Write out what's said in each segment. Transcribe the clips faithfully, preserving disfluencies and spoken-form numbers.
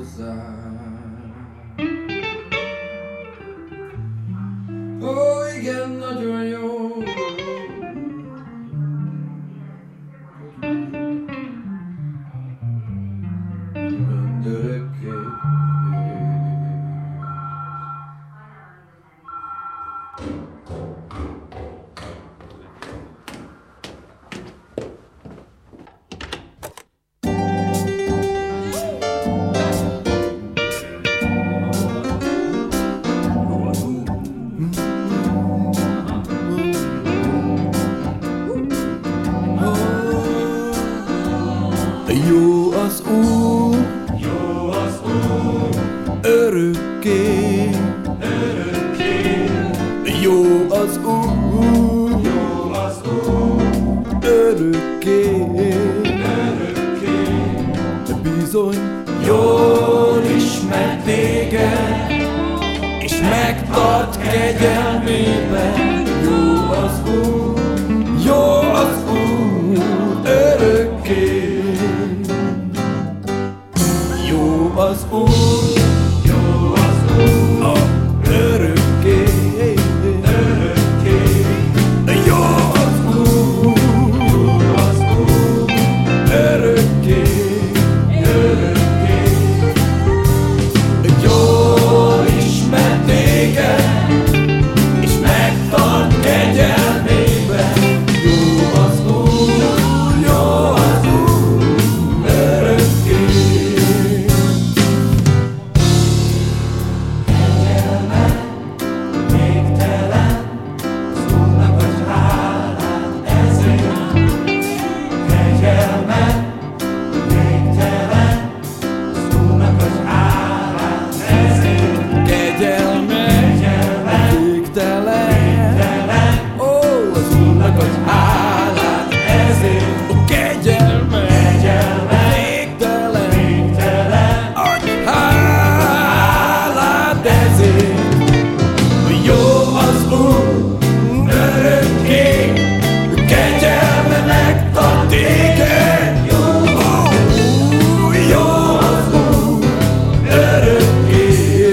hozzám. Ó, igen, nagyon jó. Mindörökké. Jó az Úr, jó az Úr, örökké, örökké. jó az Úr, Jó az Úr, örökké, örökké. bizony jól ismer téged, és megtart kegyelmében. Jó az Úr, jó az Úr, örökké. Jó az Úr, Jó az Úr, a örökké, örökké. jó az Úr, Jó az Úr, örökké, örökké. jól ismer téged, és megtart kegyelmében. Jó az Úr, jó az Úr, örökké. Végtelen, az Úrnak adj hálát ezért. Kegyelme, végtelen, az Úrnak adj hálát ezért. Kegyelme, végtelen, Végtelen, ó, az Úrnak adj hálát ezért. Ó, kegyelme, végtelen, végtelen. adj hálát ezért. Jó az Úr, örökké, kegyelme megtart téged. Ó, jó az Úr, örökké.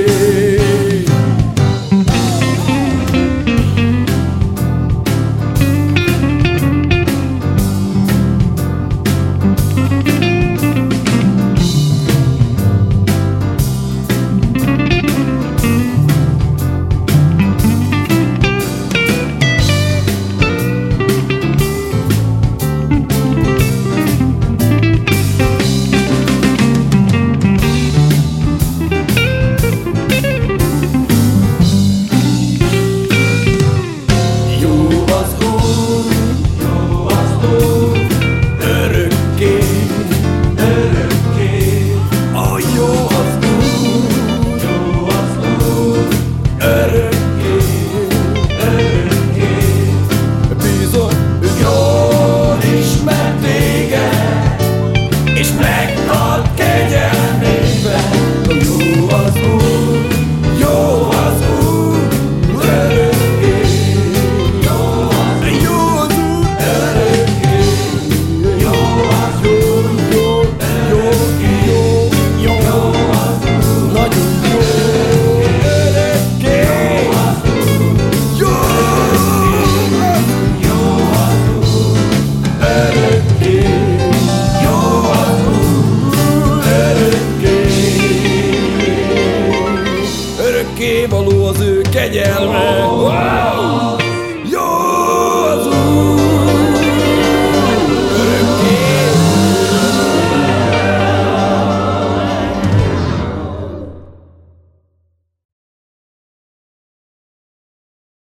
Jó az Úr, Jó az Úr, örökké, örökké. ó, jó az Úr, Jó az Úr, örökké, örökké. bizony jól ismer téged, és megtart kegyelmében. Jó az Úr, jó az Úr, örökké, jó az Úr, örökké, jó az Úr, jó, jó, jó, jó az Úr, nagyon jó, örökké, jó az Úr, jó az Úr, örökké, jó az Úr, örökké. Örökké való az ő kegyelme. Wow!